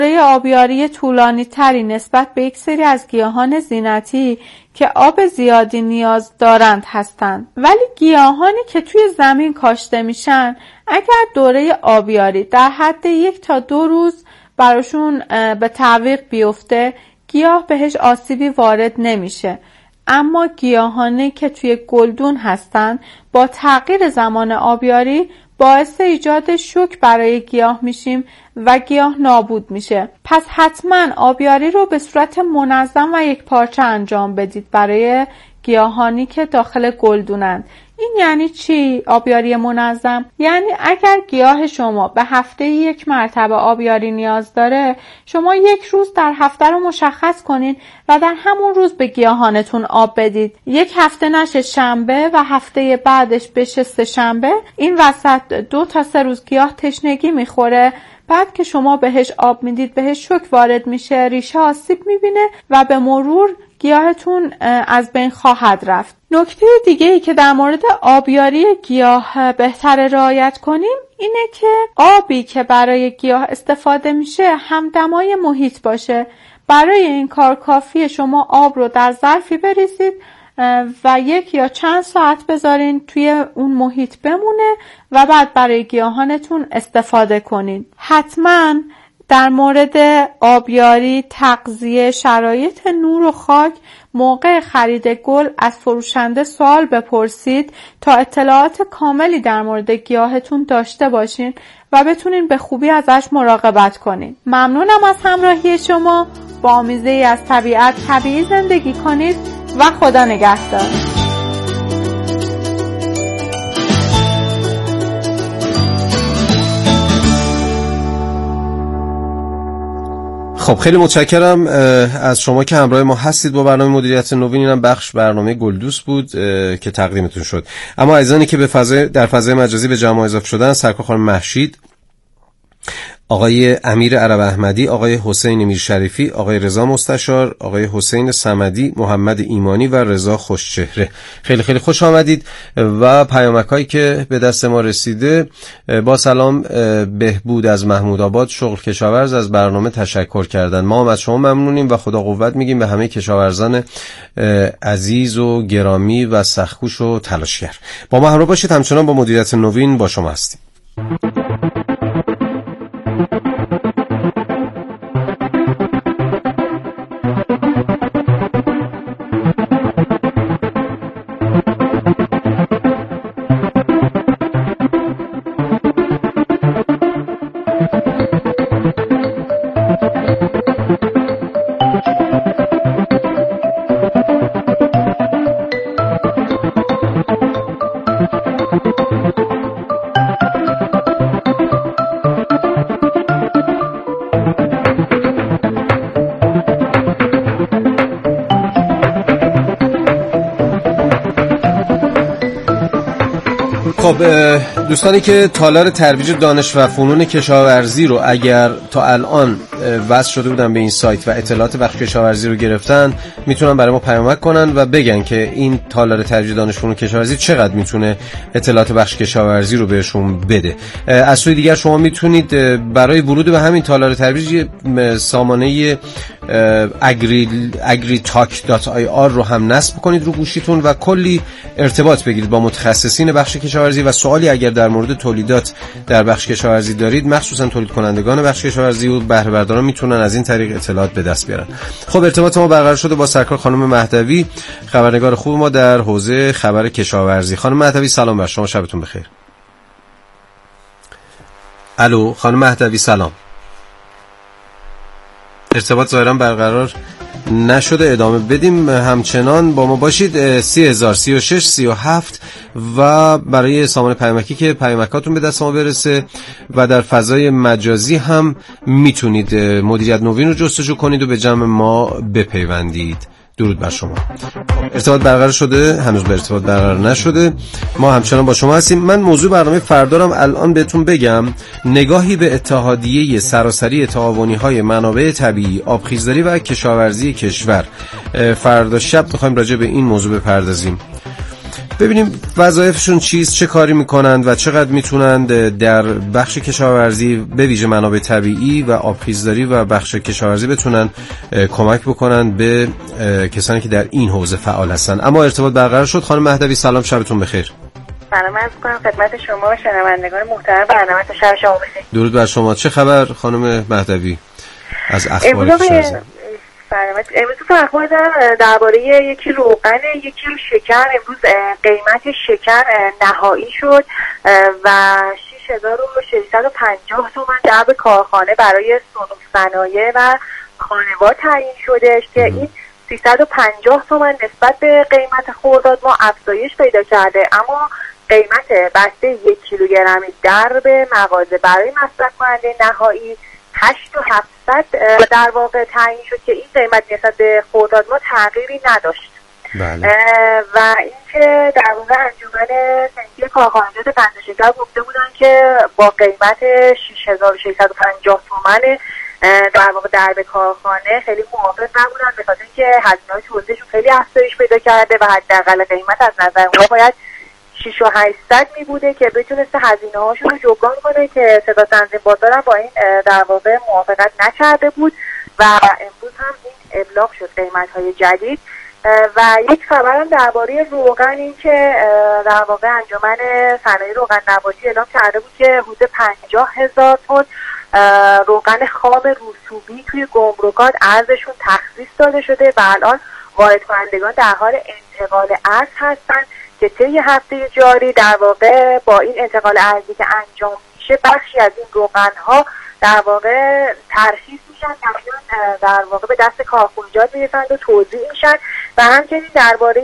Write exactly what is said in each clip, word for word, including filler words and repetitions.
آبیاری طولانی تری نسبت به یک سری از گیاهان زینتی که آب زیادی نیاز دارند هستند. ولی گیاهانی که توی زمین کاشته میشن اگر دوره آبیاری در حد یک تا دو روز براشون به تعویق بیفته گیاه بهش آسیبی وارد نمیشه. اما گیاهانی که توی گلدون هستند با تغییر زمان آبیاری باعث ایجاد شوک برای گیاه میشیم و گیاه نابود میشه. پس حتما آبیاری رو به صورت منظم و یک پارچه انجام بدید برای گیاهانی که داخل گلدونند. این یعنی چی آبیاری منظم؟ یعنی اگر گیاه شما به هفته یک مرتبه آبیاری نیاز داره، شما یک روز در هفته رو مشخص کنین و در همون روز به گیاهانتون آب بدید. یک هفته نشه شنبه و هفته بعدش بشه سه شنبه، این وسط دو تا سه روز گیاه تشنگی میخوره. بعد که شما بهش آب میدید بهش شوک وارد میشه، ریشه آسیب میبینه و به مرور گیاهتون از بین خواهد رفت. نکته دیگه ای که در مورد آبیاری گیاه بهتر رعایت کنیم اینه که آبی که برای گیاه استفاده میشه همدمای محیط باشه. برای این کار کافیه شما آب رو در ظرفی بریزید و یک یا چند ساعت بذارین توی اون محیط بمونه و بعد برای گیاهانتون استفاده کنین. حتما در مورد آبیاری، تغذیه، شرایط نور و خاک موقع خرید گل از فروشنده سوال بپرسید تا اطلاعات کاملی در مورد گیاهتون داشته باشین و بتونین به خوبی ازش مراقبت کنین. ممنونم از همراهی شما. با آمیزه‌ای از طبیعت طبیعی زندگی کنید و خدا نگهدار. خب خیلی متشکرم از شما که همراه ما هستید با برنامه مدیریت نوین. اینم بخش برنامه گلدوست بود که تقدیمتون شد. اما عزیزانی که به فضای در فضای مجازی به جمع اضافه شدن، سرکار خانم مهشید، آقای امیر عرب احمدی، آقای حسین میرشریفی، آقای رضا مستشار، آقای حسین صمدی، محمد ایمانی و رضا خوشچهره، خیلی خیلی خوش آمدید. و پیامک‌هایی که به دست ما رسیده: با سلام، بهبود از محمود آباد، شغل کشاورز از برنامه تشکر کردن. ما هم از شما ممنونیم و خدا قوت میگیم به همه کشاورزان عزیز و گرامی و سخت‌کوش و تلاشگر. با ما همراه باشید، همچنان با مدیریت نوین با شما هستیم. خب دوستانی که تالار ترویج دانش و فنون کشاورزی رو اگر تا الان وصل شده بودن به این سایت و اطلاعات بخش کشاورزی رو گرفتن، میتونن برای ما پیامک کنن و بگن که این تالار ترویج دانش و فنون کشاورزی چقدر میتونه اطلاعات بخش کشاورزی رو بهشون بده. از سوی دیگر شما میتونید برای ورود به همین تالار ترویج سامانه اگری اگری تاک دات آی آر رو هم نصب کنید رو گوشیتون و کلی ارتباط بگیرید با متخصصین بخش کشاورزی و سوالی اگر در مورد تولیدات در بخش کشاورزی دارید، مخصوصا تولید کنندگان بخش کشاورزی و بهره برداران میتونن از این طریق اطلاعات به دست بیارن. خب ارتباط ما برقرار شده با سرکار خانم مهدوی، خبرنگار خوب ما در حوزه خبر کشاورزی. خانم مهدوی سلام بر شما، شبتون بخیر. الو خانم مهدوی سلام. ارتباط ظاهرا برقرار نشده، ادامه بدیم. همچنان با ما باشید. سی هزار سی و شش سی و هفت و برای سامان پیامکی که پیامکاتون به دست ما برسه و در فضای مجازی هم میتونید مدیریت نوین رو جستجو کنید و به جمع ما بپیوندید. درود بر شما. ارتباط برقرار شده؟ هنوز به ارتباط برقرار نشده. ما همچنان با شما هستیم. من موضوع برنامه فردارم الان بهتون بگم. نگاهی به اتحادیه سراسری تعاونی‌های منابع طبیعی، آبخیزداری و کشاورزی کشور. فردا شب می‌خوایم راجع به این موضوع بپردازیم. ببینیم وظایفشون چیست، چه کاری میکنند و چقدر میتونند در بخش کشاورزی به ویژه منابع طبیعی و آبخیزداری و بخش کشاورزی بتونن کمک بکنن به کسانی که در این حوزه فعال هستن. اما ارتباط برقرار شد. خانم مهدوی سلام، شبتون بخیر. سلام عرض می‌کنم خدمت شما و شنوندگان محترم برنامه. شب شما بخیر. درود بر شما. چه خبر خانم مهدوی از اخبار کشاورزی؟ سلامت. امروز تو اخبار دارم درباره یکی روغن یک کیلو شکر. امروز قیمت شکر نهایی شد و شش هزار و ششصد و پنجاه تومان در کارخانه برای صنوع صنایع و خانوار تعیین شدش که این سیصد و پنجاه تومان نسبت به قیمت خرداد ما افزایش پیدا کرده، اما قیمت بسته یک کیلوگرمی در به مغازه برای مصرف کننده نهایی هشت و هفتصد در واقع تعیین شد که این قیمت نسبت به خرداد ما تغییری نداشت. بله. و اینکه در واقع انجمن صنفی کارخانجات قند شکر گفته بودن که با قیمت شش هزار و ششصد و پنجاه تومان در واقع درب کارخانه خیلی موافق نبودن، به خاطر اینکه هزینه‌های توزیعشون خیلی افزایش پیدا کرده و حداقل قیمت از نظر اونها باید شش و هشتصد می بوده که بتونسته هزینه هاشون رو جبران کنه که صدا تنظیم بازار با این در واقع موافقت نکرده بود و امروز هم این ابلاغ شد قیمت های جدید. و یک خبرم درباره روغن این که در واقع انجمن صنایع روغن نباتی اعلام کرده بود که حدود پنجاه هزار تن روغن خام رسوبی توی گمرکات ارزششون تخصیص داده شده و الان وارد کنندگان در حال انتقال ارز هستن که طی هفته جاری در واقع با این انتقال ارزی که انجام میشه بخشی از این روغن‌ها در واقع ترخیص میشن و در واقع به دست کارخانجات میرسند و توزیع میشن و همچنین درباره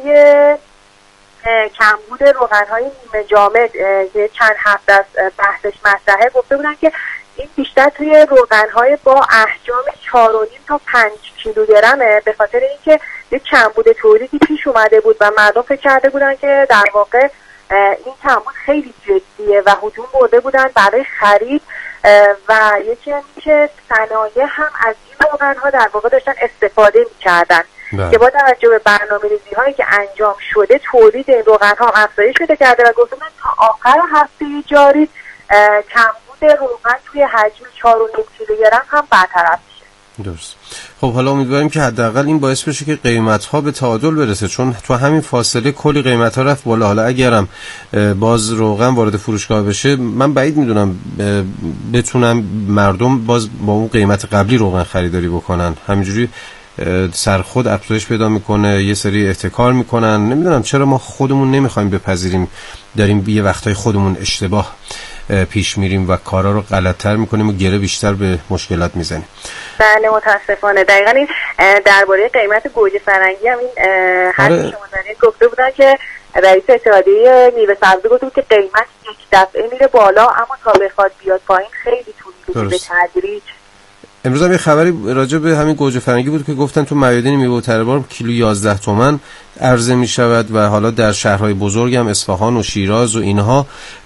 کمبود روغن‌های نیمه جامد که چند هفته از بحثش مطرحه گفته بودن که این بیشتر توی روغن‌های با احجام چهار و نیم تا پنج کیلوگرمه، به خاطر اینکه یک کمبود تولیدی پیش اومده بود و مردم فکر کرده بودن که در واقع این کمبود خیلی جدیه و هجوم برده بودن برای خرید و یکی هم که صنایع هم از این روغن‌ها در واقع داشتن استفاده می‌کردن که با توجه به برنامه‌ریزی‌هایی که انجام شده تولید این روغن‌ها افزایش پیدا کرده و گفتم تا آخر هفته جاری کمبود روغن توی حجم چهار و نیم کیلوگرم هم برطرف میشه. درست. خب حالا امیدواریم که حداقل این باعث بشه که قیمت‌ها به تعادل برسه، چون تو همین فاصله کلی قیمت‌ها رفت بالا. حالا اگرم باز روغن وارد فروشگاه بشه من بعید میدونم بتونم مردم باز با اون قیمت قبلی روغن خریداری بکنن. همینجوری سر خود افزایش پیدا میکنه، یه سری احتکار میکنن. نمیدونم چرا ما خودمون نمیخوایم بپذیریم داریم یه وقتای خودمون اشتباه پیش میریم و کارا رو غلط‌تر میکنیم و گره بیشتر به مشکلات میزنیم. بله متاسفانه. دقیقاً این درباره قیمت گوجه فرنگی هم این حرف آره. شما دارید گفته بودن که رئیس اتحادیه میوه سبزی گفته بود که قیمت یک دفعه میره بالا اما تا بخواد بیاد پایین خیلی طول می‌کشه به تدریج. امروز هم یه خبری راجع به همین گوجه فرنگی بود که گفتن تو میادین میوه و تربار کیلو یازده تومن عرضه می شود و حالا در شهرهای بزرگ هم اصفهان و شیراز و اینها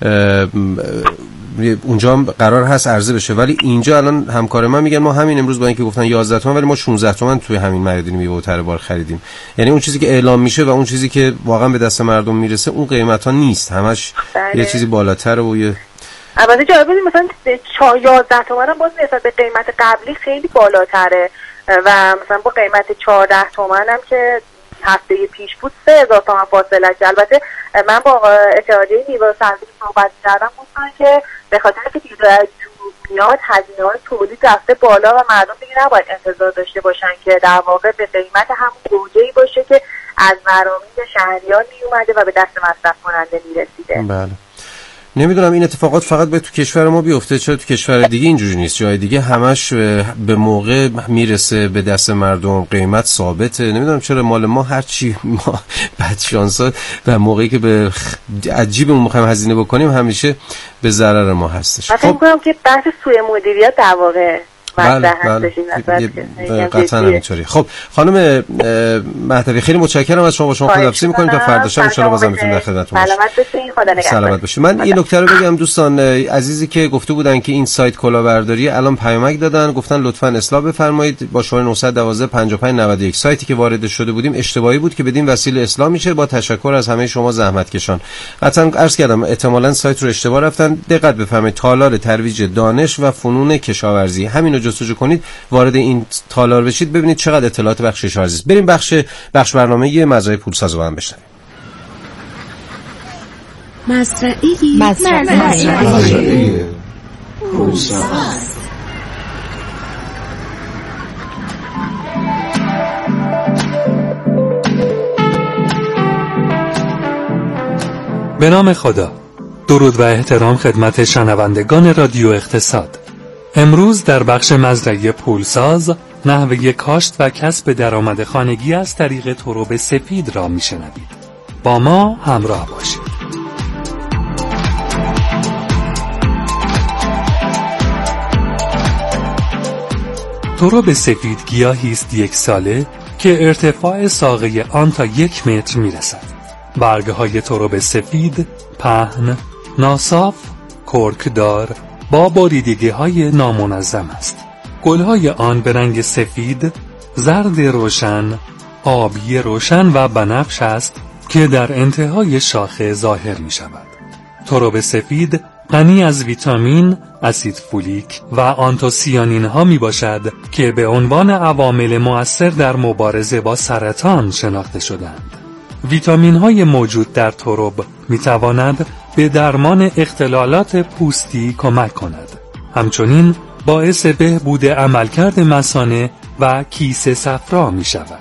اونجا هم قرار هست عرضه بشه، ولی اینجا الان همکار من میگن ما همین امروز با اینکه گفتن یازده تومن ولی ما شانزده تومن توی همین میادین میوه و تربار خریدیم. یعنی اون چیزی که اعلام میشه و اون چیزی که واقعا به دست مردم میرسه اون قیمت ها نیست، همش بله. یه چیزی بالاتره و یه البته جالب بود مثلا یازده تومن هم باز نسبت به قیمت قبلی خیلی بالاتره و مثلا با قیمت چهارده تومن هم که هفته پیش بود سه هزار تومن فاصله. البته من با اتحادیه میوه و سبزی صحبت کردم گفتن که به خاطر که دیگه جنوب میاد هزینه‌های تولید رفته بالا و مردم دیگه نباید انتظار داشته باشن که در واقع به قیمت همون گوجه‌ای باشه که از مرامین شهریار میومده و به دست مصرف کننده میرسیده. بله. نمیدونم این اتفاقات فقط به تو کشور ما بیفته، چرا تو کشور دیگه اینجوری نیست؟ جای دیگه همش به موقع میرسه به دست مردم، قیمت ثابته. نمیدونم چرا مال ما هر چی ما بدشانسا و موقعی که به عجیبمون میخوایم هزینه بکنیم همیشه به ضرر ما هستش. فکر می‌کنم که بحث سوء مدیریت در واقع مطرح هستش این قطعا همینطوری. خب خانم مهدوی خیلی متشکرم از شما، با شما خداحافظی می‌کنیم تا فردا شب ان شاءالله بازم میتونیم در خدمتتون باشیم. سلامت باشین، خدا نگهدار. سلامت باشید. من این نکته رو بگم دوستان عزیزی که گفته بودن که این سایت کلاهبرداری الان پیامک دادن، گفتن لطفاً اصلاح بفرمایید با شماره نه یک دو پنج پنج نه یک. سایتی که وارد شده بودیم اشتباهی بود که بدین وسیله اصلاح میشه. با تشکر از همه شما زحمتکشان. قطعاً عرض کردم احتمالاً سایت رو اشتباه رفتن. دقت بفرمایید، تالار ترویج دانش و فنون کشاورزی، همین رو جستجو کنید، وارد این تالار بشید، ببینید چقدر اطلاعات بخش کشاورزی است. بریم بخش بخش برنامه مزرعه پولساز رو هم بشنویم. مزرعه مزرعه پولساز. به نام خدا. درود و احترام خدمت شنوندگان رادیو اقتصاد. امروز در بخش مزرعه پولساز نحوه کاشت و کسب درآمد خانگی از طریق ترب سفید را میشنوید. با ما همراه باشید. ترب سفید گیاهی است یک ساله که ارتفاع ساقه آن تا یک متر میرسد. برگهای ترب سفید پهن، ناصاف، کرکدار با بریدگی‌های نامنظم است. گل‌های آن به رنگ سفید، زرد روشن، آبی روشن و بنفش است که در انتهای شاخه ظاهر می‌شود. ترب سفید غنی از ویتامین، اسید فولیک و آنتوسیانین‌ها میباشد که به عنوان عوامل مؤثر در مبارزه با سرطان شناخته شدند. ویتامین‌های موجود در ترب می‌تواند به درمان اختلالات پوستی کمک کند. همچنین باعث بهبود عملکرد مثانه و کیسه صفرا می‌شود.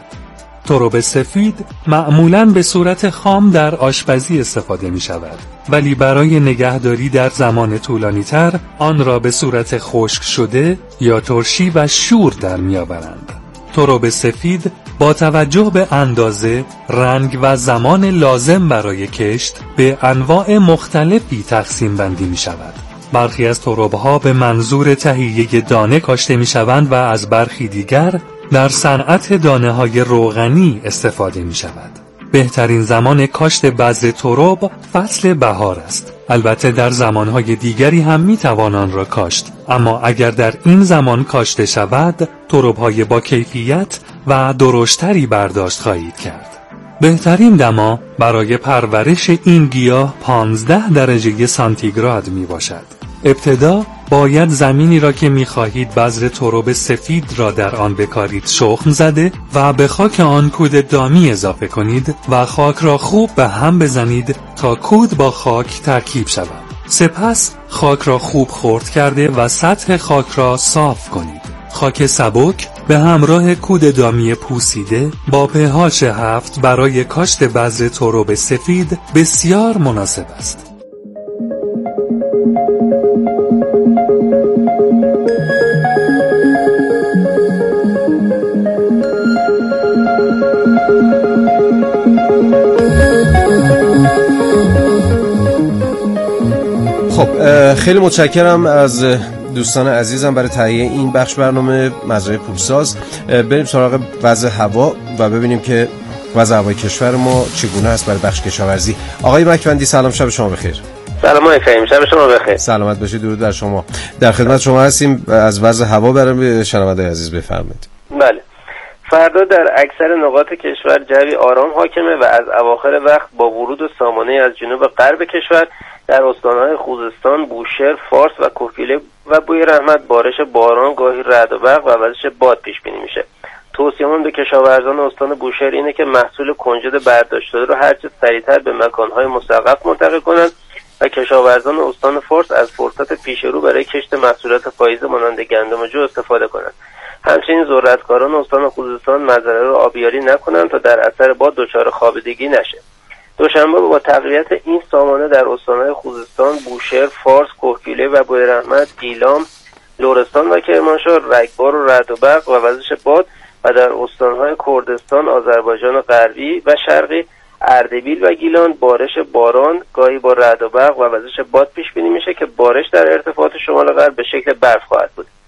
ترب سفید معمولاً به صورت خام در آشپزی استفاده می‌شود، ولی برای نگهداری در زمان طولانی‌تر آن را به صورت خشک شده یا ترشی و شور در می‌آورند. ترب سفید با توجه به اندازه، رنگ و زمان لازم برای کشت به انواع مختلفی تقسیم بندی می شود. برخی از ترب‌ها به منظور تهیه دانه کاشته می شوند و از برخی دیگر در صنعت دانه‌های روغنی استفاده می شود. بهترین زمان کاشت بذر ترب فصل بهار است. البته در زمانهای دیگری هم می توان آن را کاشت، اما اگر در این زمان کاشته شود، ترب‌های با کیفیت و درشتری برداشت خواهید کرد. بهترین دما برای پرورش این گیاه پانزده درجه سانتیگراد می باشد. ابتدا باید زمینی را که می خواهید بذر ترب سفید را در آن بکارید شخم زده و به خاک آن کود دامی اضافه کنید و خاک را خوب به هم بزنید تا کود با خاک ترکیب شود. سپس خاک را خوب خرد کرده و سطح خاک را صاف کنید. خاک سبک به همراه کود دامی پوسیده با په‌اچ هفت برای کاشت بذر ترب سفید بسیار مناسب است. خب خیلی متشکرم از دوستان عزیزم برای تهیه این بخش برنامه مزرعه پولساز. بریم سراغ وضع هوا و ببینیم که وضع هوای کشور ما چگونه است برای بخش کشاورزی. آقای مکوندی سلام، شب شما بخیر. سلام آقای فهیم، شب شما بخیر. سلامت باشید، درود بر شما. در خدمت شما هستیم. از وضع هوا برای شنونده عزیز بفرمایید. بله، فردا در اکثر نقاط کشور جوی آرام حاکمه و از اواخر وقت با ورود سامانه از جنوب غرب کشور در استان‌های خوزستان، بوشهر، فارس و کوکیله و بوی رحمت بارش باران، گاهی رعد و برق و وزش باد پیش بینی میشه. توصیه‌مون به کشاورزان استان بوشهر اینه که محصول کنجد برداشت شده رو هرچه سریعتر به مکان‌های مستوقف منتقل کنند و کشاورزان استان فارس از فرصت پیش رو برای کشت محصولات پاییزه مانند گندم و جو استفاده کنند. همچنین ذرتکاران استان خوزستان مزرعه رو آبیاری نکنند تا در اثر باد دچار خوابیدگی نشه. دوشنبه با تقویت این سامانه در استان‌های خوزستان، بوشهر، فارس، کوکیله و بوی رحمت، گیلام، لرستان و کرمانشاه رگبار و رعد و برق و وزش باد و در استان‌های کردستان، آذربایجان غربی و شرقی، اردبیل و گیلان بارش باران گاهی با رعد و برق و وزش باد پیش بینی میشه که بارش در ارتفاعات شمال غرب به شکل برف خواهد بود.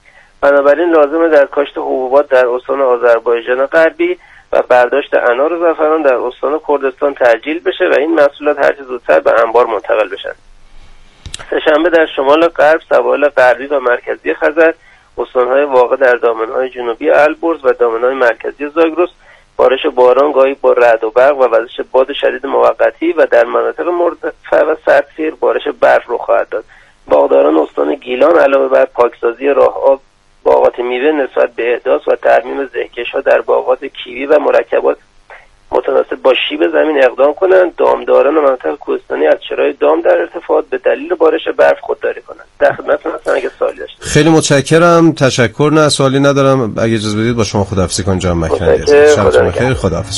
بنابراین لازمه در کاشت حبوبات در استان آذربایجان غربی و برداشت انار و زعفران در استان کردستان تعجیل بشه و این محصولات هر چه زودتر به انبار منتقل بشن. سه‌شنبه در شمال غرب، سواحل غربی و مرکزی خزر، استان‌های واقع در دامنه‌های جنوبی البرز و دامنه‌های مرکزی زاگرس بارش باران گاهی با رعد و برق و وزش باد شدید موقتی و در مناطق مرتفع و سردسیر بارش برف رخ خواهد داد. باغداران استان گیلان علاوه بر پاکسازی راه آب باغات میوه نسبت به احداث و ترمیم زهکش‌ها در باغات کیوی و مرکبات متناسب با شیب زمین اقدام کنند. دامداران مناطق کوهستانی از چرای دام در ارتفاعات به دلیل بارش برف خودداری کنند. در خدمتتون هستم اگه سوالی داشتید. خیلی متشکرم. تشکر. نه سوالی ندارم. اگه اجازه بدید با شما خداحافظی کنم جناب مکنی. شبتون بخیر. خداحافظ.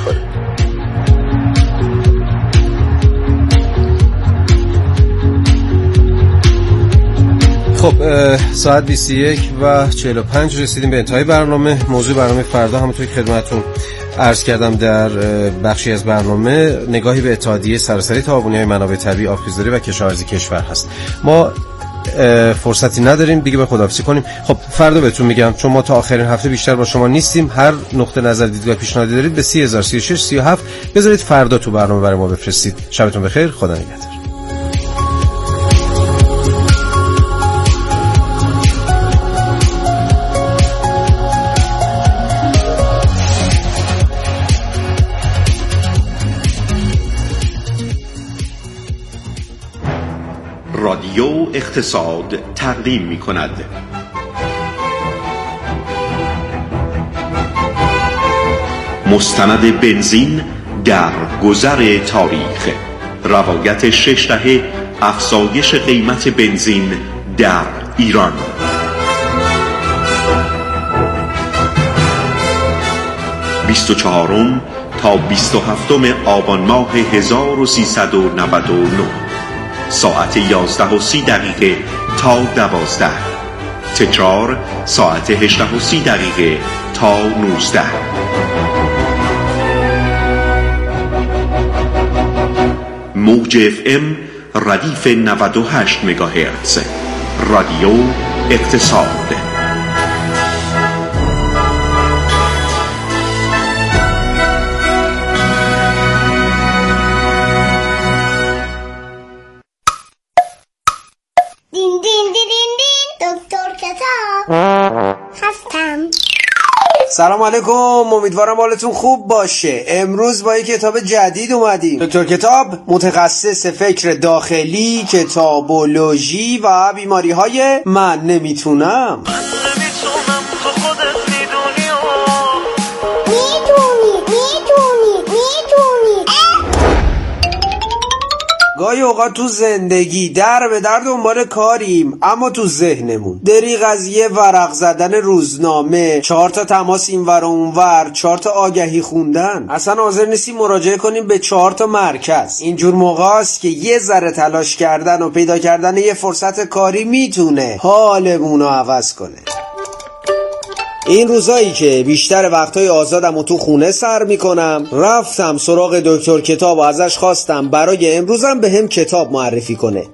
خب ساعت بیست و یک و چهل و پنج رسیدیم به انتهای برنامه. موضوع برنامه فردا همونطور که خدمتتون عرض کردم در بخشی از برنامه نگاهی به اتحادیه سراسری تعاونی‌های منابع طبیعی، آبخیزداری و کشاورزی کشور هست. ما فرصتی نداریم دیگه به خداحافظی کنیم. خب فردا بهتون میگم، چون ما تا آخرین هفته بیشتر با شما نیستیم، هر نقطه نظر، دیدگاه، پیشنهادی دارید به سی هزار سی و شش سی و هفت بذارید فردا تو برنامه برای ما بفرستید. شبتون بخیر. خدا نگهدار. رادیو اقتصاد تقدیم می کند مستند بنزین در گذر تاریخ، روایت شش دهه افزایش قیمت بنزین در ایران. بیست و چهارم تا بیست و هفتم آبان ماه هزار و سیصد و نود و نه، ساعت یازده و سی دقیقه تا دوازده. تکرار ساعت هجده و سی دقیقه تا نوزده. موج اف ام ردیف نود و هشت مگاهرتز. رادیو اقتصاد. دین دین دین دین دین دکتر کتاب هستم. سلام علیکم، امیدوارم حالتون خوب باشه. امروز با یک کتاب جدید اومدیم. دکتر کتاب متخصص فکر داخلی، کتابولوژی و بیماری های من نمیتونم. گاهی اوقات تو زندگی در به در دنبال کاریم، اما تو ذهنمون دریغ از یه ورق زدن روزنامه، چهار تا تماس اینور و اونور، چهار تا آگهی خوندن، اصلا حاضر نیستیم مراجعه کنیم به چهار تا مرکز. اینجور موقعاست که یه ذره تلاش کردن و پیدا کردن یه فرصت کاری میتونه حالمون رو عوض کنه. این روزایی که بیشتر وقتهای آزادم و تو خونه سر میکنم، رفتم سراغ دکتر کتاب و ازش خواستم برای امروزم به هم کتاب معرفی کنه.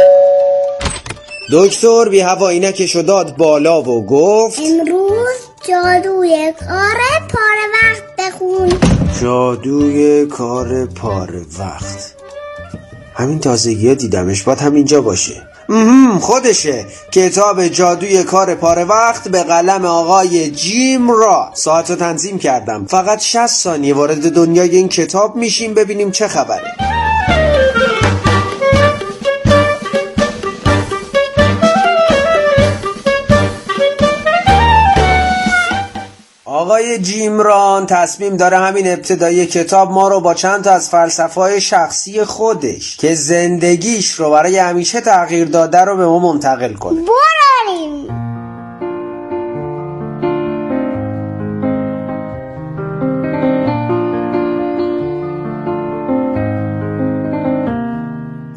دکتر بی هوا عینکشو داد بالا و گفت امروز جادوی کار پاره وقت بخون. جادوی کار پاره وقت، همین تازگی ها دیدمش، باید همینجا باشه. مهم خودشه، کتاب جادوی کار پاره وقت به قلم آقای جیم را. ساعت رو تنظیم کردم، فقط شصت ثانیه وارد دنیای این کتاب میشیم ببینیم چه خبره. آقای جیم ران تصمیم داره همین ابتدای کتاب ما رو با چند تا از فلسفه‌های شخصی خودش که زندگیش رو برای همیشه تغییر داده رو به ما منتقل کنه. براریم.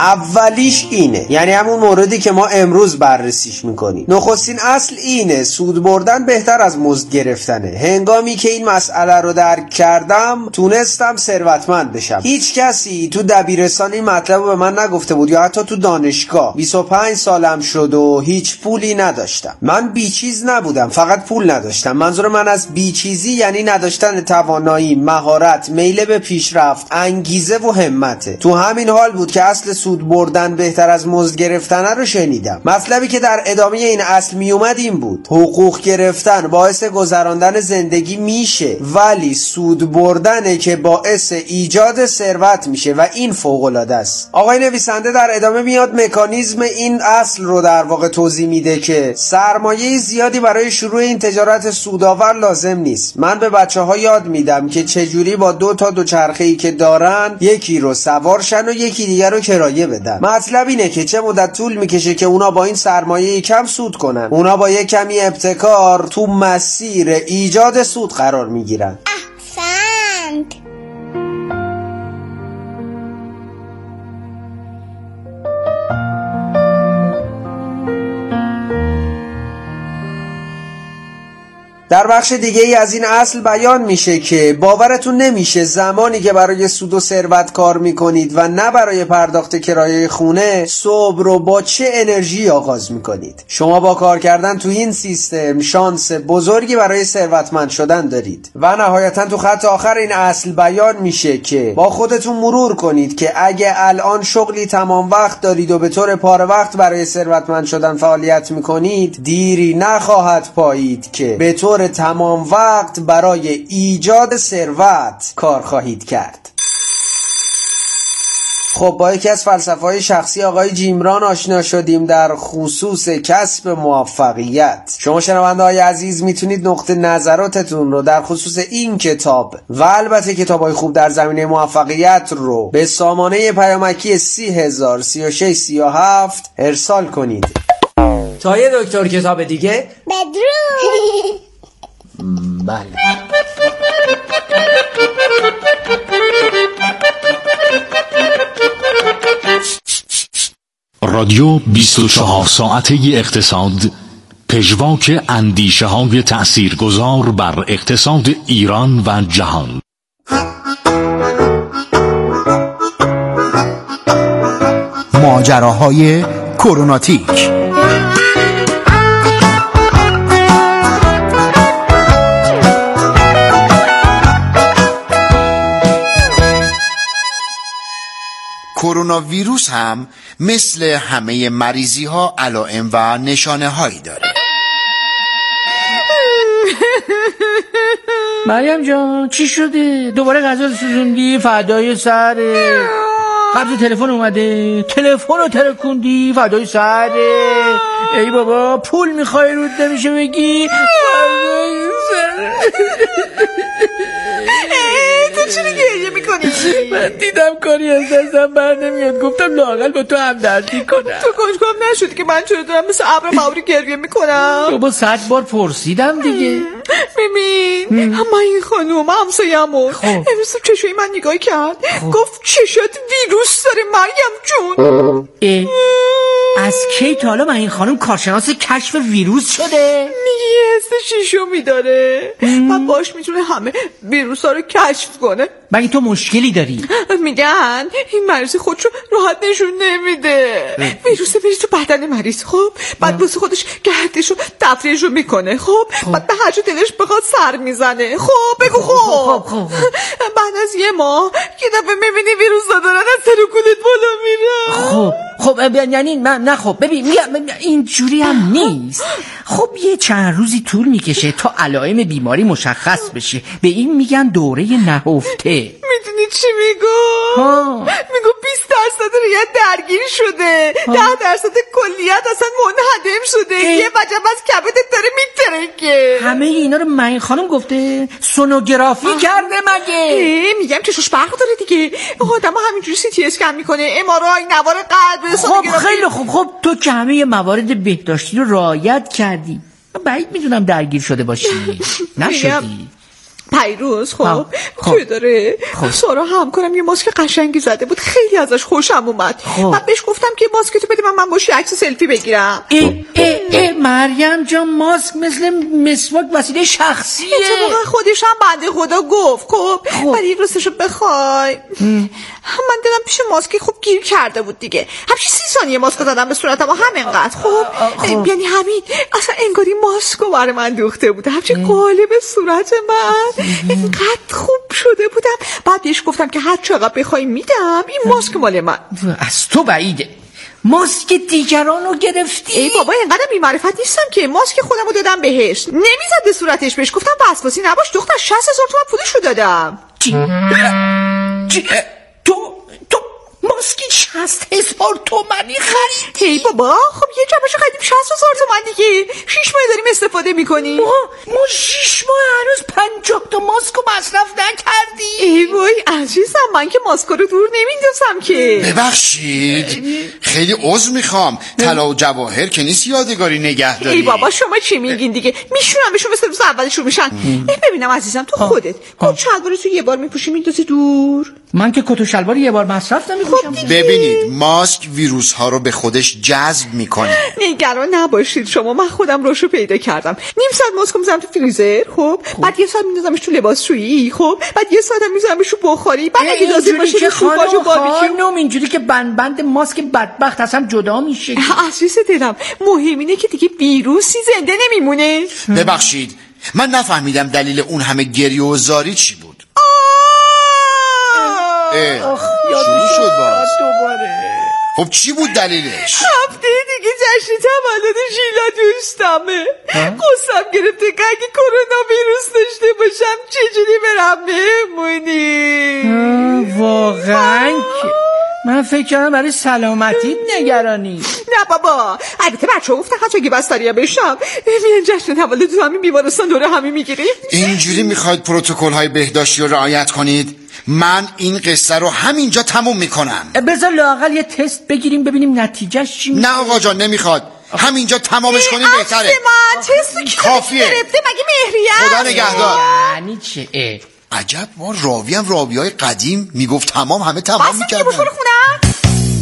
اولیش اینه، یعنی همون موردی که ما امروز بررسیش میکنیم. نخستین اصل اینه سود بردن بهتر از مزد گرفتنه. هنگامی که این مسئله رو درک کردم تونستم ثروتمند بشم. هیچ کسی تو دبیرستان این مطلب رو به من نگفته بود یا حتی تو دانشگاه. بیست و پنج سالم شد و هیچ پولی نداشتم. من بیچیز نبودم، فقط پول نداشتم. منظور من از بیچیزی یعنی نداشتن توانایی، مهارت، میل به پیشرفت، انگیزه و همته. تو همین حال بود که اصل سود بردن بهتر از مزد گرفتن رو شنیدم. مطلبی که در ادامه این اصل می اومد این بود: حقوق گرفتن باعث گذراندن زندگی میشه، ولی سود بردنه که باعث ایجاد ثروت میشه و این فوق العاده است. آقای نویسنده در ادامه میاد مکانیزم این اصل رو در واقع توضیح میده که سرمایه زیادی برای شروع این تجارت سودآور لازم نیست. من به بچه‌ها یاد میدم که چجوری با دو تا دوچرخه‌ای که دارن یکی رو سوار شن و یکی دیگر رو کرایه بدن. مطلب اینه که چه مدت طول میکشه که اونا با این سرمایه کم سود کنن. اونا با یک کمی ابتکار تو مسیر ایجاد سود قرار میگیرن. احسنت. در بخش دیگه ای از این اصل بیان میشه که باورتون نمیشه زمانی که برای سود و ثروت کار میکنید و نه برای پرداخت کرایه خونه، صبح رو با چه انرژی آغاز میکنید. شما با کار کردن تو این سیستم شانس بزرگی برای ثروتمند شدن دارید. و نهایتا تو خط آخر این اصل بیان میشه که با خودتون مرور کنید که اگه الان شغلی تمام وقت دارید و به طور پاره وقت برای ثروتمند شدن فعالیت میکنید، دیری نخواهد پایید که به طور تمام وقت برای ایجاد ثروت کار خواهید کرد. خب با یکی از فلسفه‌های شخصی آقای جیمران آشنا شدیم در خصوص کسب موفقیت. شما شنونده‌های عزیز میتونید نقطه نظراتتون رو در خصوص این کتاب و البته کتاب‌های خوب در زمینه موفقیت رو به سامانه پیامکی سی هزار سی و شش سی و هفت ارسال کنید. تا یه دکتر کتاب دیگه بدرود. بله. رادیو بیست و چهار ساعته اقتصاد، پژواک اندیشه های تأثیرگذار بر اقتصاد ایران و جهان. ماجراهای کروناتیک. کرونا ویروس هم مثل همه مریضی ها علائم و نشانه هایی داره. مریم جان چی شده؟ دوباره غذا سوزوندی؟ فدای سره. قبض تلفن اومده، تلفن رو ترکوندی؟ فدای سره. ای بابا پول میخوای رود نمیشه بگی؟ فدای سره. تو چرا گریه میکنی؟ من دیدم کاری از دستم بر نمیاد، گفتم لااقل با تو همدردی کنم. تو کنجکاو نشدی که من چرا دارم مثل ابر ماوری گریه میکنم؟ بابا صد بار پرسیدم دیگه. ببین اما این خانوم همسایه‌مون امروز تو چشوی من نگاه کرد، گفت چشات ویروس داره مریم جون. از کی تا حالا من این خانم کارشناس کشف ویروس شده؟ میگه حس شیشومی داره و باش میتونه همه ویروس ها رو کشف کنه. مگه تو مشکلی داری؟ میگن این مریض خودشو راحت نشون نمیده. ویروس بری تو بدن مریض، خب بعد واسه خودش گردش و تفریحش رو میکنه، خب بعد به هر جا دلش بخواد سر میزنه. خب بگو خب بعد از یه ماه یه دفعه میبینی ویروس دارن از سر و کولت بالا میره. خب خب یعنی من نه خب ببین اینجوری هم نیست. خب یه چند روزی طول میکشه تا علائم بیماری مشخص بشه، به این میگن دوره نهفته. میدونی چی میگو؟ میگو بیست درصد ریت درگیر شده، ده درصد کلیت اصلا منهدم شده، یه وجب از کبدت داره میترکه. همه اینا رو من خانم گفته؟ سونوگرافی آه. کرده مگه؟ میگم چشوش برق داره دیگه. آدم همینجوری سی تی اس کن میکنه، ام آر آی، نوار قلب. خب خیلی خوب. خب تو که همه موارد بهداشتی رو رعایت کردی، بعید میدونم درگیر شده باشی. نشدی؟ پیروز خب توی داره سارا همکارم یه ماسک قشنگی زده بود، خیلی ازش خوشم اومد. من بهش گفتم که ماسک تو بده من من باش عکس سلفی بگیرم. اه اه اه مریم جان ماسک مثل مسواک وسیله شخصیه. اتفاقا خودش هم بنده خدا گفت خب ولی راستشو بخوای من دلم پیش ماسک خوب گیر کرده بود دیگه. همچین سی ثانیه ماسک زدم به صورتم و همینقدر خب یعنی همین اصلا انگاری ماسکو برای من دوخته بود. همچین قالب صورت من اینقدر خوب شده بودم. بعد بهش گفتم که هر چقدر بخوای میدم، این ماسک مال من. از تو بعیده، ماسک دیگرانو گرفتی. ای بابا اینقدر بی‌معرفت نیستم که ماسک خودمو دادم بهش. نمیزد به صورتش. بهش گفتم وسواسی نباش دختر، شصت هزار تومان پولشو دادم. چی؟ چی؟ تو تو ماسکی شصت هزار تومانی خرید؟ ای بابا خب یه جبهشو خریدیم شصت هزار تومان دیگه. شیش ماه داریم استفاده میکنیم. ما ما شیش ماه هنوز پنجاه تا ماسکو مصرف نکردی. ای وای عزیزم من که ماسکو رو دور نمیندازم که. ببخشید خیلی عذر میخوام، طلا و جواهر که نیست یادگاری نگه داری. ای بابا شما چی میگین دیگه؟ میشونم بهشون مثل روز اولشون میشن. ببینم عزیزم تو خودت کت شلوار تو یه بار میپوشی میندازی دور؟ من که کت و شلوار یه بار مصرف نمی‌کنم. ببینید ماسک ویروس ها رو به خودش جذب میکنه. نگران نباشید شما، من خودم روشو پیدا کردم. نیم ساعت ماسک میذارم تو فریزر خب بعد یه ساعت میندازمش تو لباسشویی خب بعد یه ساعت میذارمش تو بخاری بعد اگه لازم باشه تو سوپاژ و باربیکیو. خانم اینجوری که بند بند ماسک بدبخت اصلا جدا میشه. عزیز دلم مهم اینه که دیگه ویروسی زنده نمیمونه. ببخشید من نفهمیدم دلیل اون همه گریه و زاری چی بود. شروع شد باز دوباره. خب چی بود دلیلش؟ هفته دیگه جشن تولد ژیلا دوستمه. قصم گرفته که اگه کرونا ویروس داشته باشم چجوری برم مهمونی. واقعا من فکر کردم برای سلامتیت نگرانی. نه بابا البته بچه‌ها گفتن حتی اگه بستریا بشم میان جشن تولد تو همین بیمارستان دوره همین میگیریم. اینجوری میخواید پروتکل‌های بهداشتی رو رعایت کنید؟ من این قصه رو همینجا تموم میکنم. بذار لااقل یه تست بگیریم ببینیم نتیجهش چی میشه. نه آقا جان نمیخواد، همینجا تمامش کنیم بهتره. من تست کی کافیه. گرفته مگه مهریه؟ خدا نگهدار. یعنی چه؟ عجب ما راوی هم راویای قدیم میگفت تمام همه تمام میکردن. بس خونم.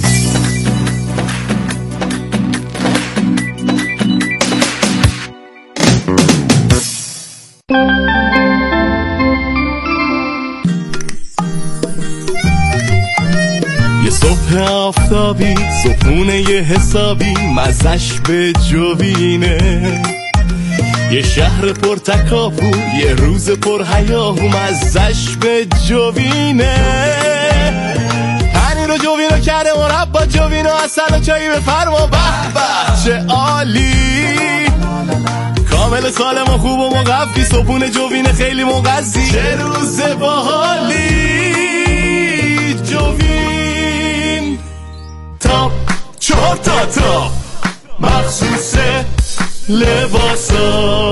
یه صبح آفتابی صبحونه یه حسابی مزش به جوینه، یه شهر پر تکاپو یه روز پر هیاهو مزش به جوینه. پنیر و جوینو کرده مربا جوینو اصل و چایی بفرما به به چه عالی، کامل سالم و خوب و مقفی صبحونه جوینه خیلی مغذی، چه روز باحالی. جوین تاپ چهار تا تاپ مخصوص لباسا،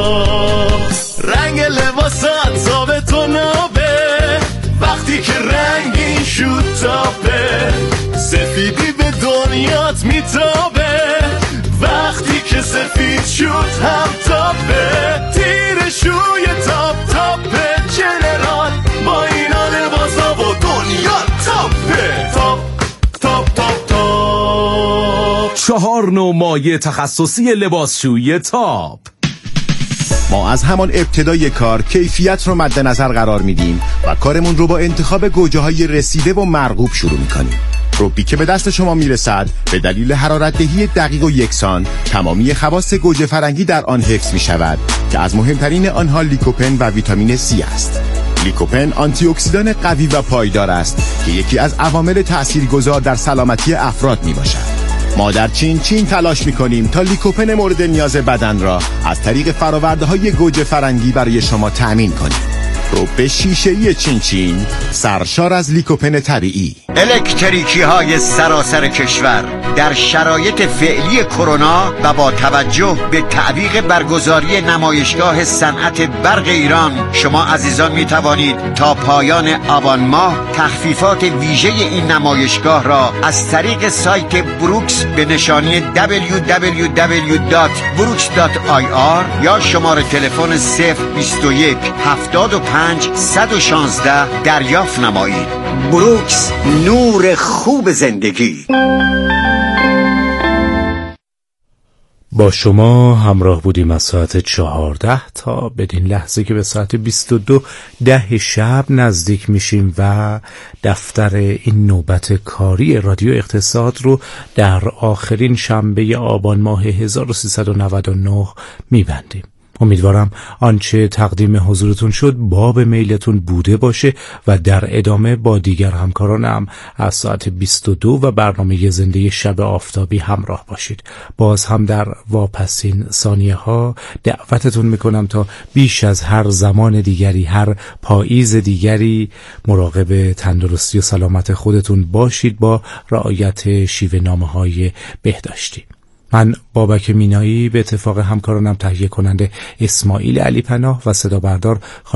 رنگ لباسات ثابت و نابه، وقتی که رنگین شد تاپه، سفیدی به دنیات میتابه، وقتی که سفید شد هم تاپه، تیرشوی تاپ تاپه جنرال، با اینا لباسا و دنیا تاپه، تاپ تاپ تاپ تاپ. چهار نوع مایع تخصصی لباسشویی تاپ. ما از همان ابتدای کار کیفیت رو مد نظر قرار میدیم و کارمون رو با انتخاب گوجه های رسیده و مرغوب شروع میکنیم. روبی که به دست شما میرسد به دلیل حرارت دهی دقیق و یکسان تمامی خواص گوجه فرنگی در آن حفظ می شود که از مهمترین آنها لیکوپن و ویتامین سی است. لیکوپن آنتی اکسیدان قوی و پایدار است که یکی از عوامل تاثیرگذار در سلامتی افراد می باشد. ما در چین چین تلاش می کنیم تا لیکوپن مورد نیاز بدن را از طریق فراورده های گوجه فرنگی برای شما تأمین کنیم. روب شیشه‌ای چین چین سرشار از لیکوپن طبیعی. الکتریکی های سراسر کشور در شرایط فعلی کرونا و با توجه به تعویق برگزاری نمایشگاه صنعت برق ایران، شما عزیزان می توانید تا پایان آبان ماه تخفیفات ویژه این نمایشگاه را از طریق سایت بروکس به نشانی دبلیو دبلیو دبلیو دات بروکس دات آی آر یا شماره تلفن صفر بیست و یک هفتاد و پنج صد و شانزده دریافت نمایید. بروکس، نور خوب زندگی. با شما همراه بودیم از ساعت چهارده تا بدین لحظه که به ساعت بیست و دو ده شب نزدیک میشیم و دفتر این نوبت کاری رادیو اقتصاد رو در آخرین شنبه آبان ماه هزار و سیصد و نود و نه میبندیم. امیدوارم آنچه تقدیم حضورتون شد باب میلتون بوده باشه و در ادامه با دیگر همکارانم از ساعت بیست و دو و برنامه زنده شب آفتابی همراه باشید. باز هم در واپسین ثانیه ها دعوتتون میکنم تا بیش از هر زمان دیگری، هر پاییز دیگری مراقب تندرستی و سلامت خودتون باشید با رعایت شیوه نامه های بهداشتی. من بابک مینایی به اتفاق همکارانم تهیه کننده اسماعیل علی پناه و صدا بردار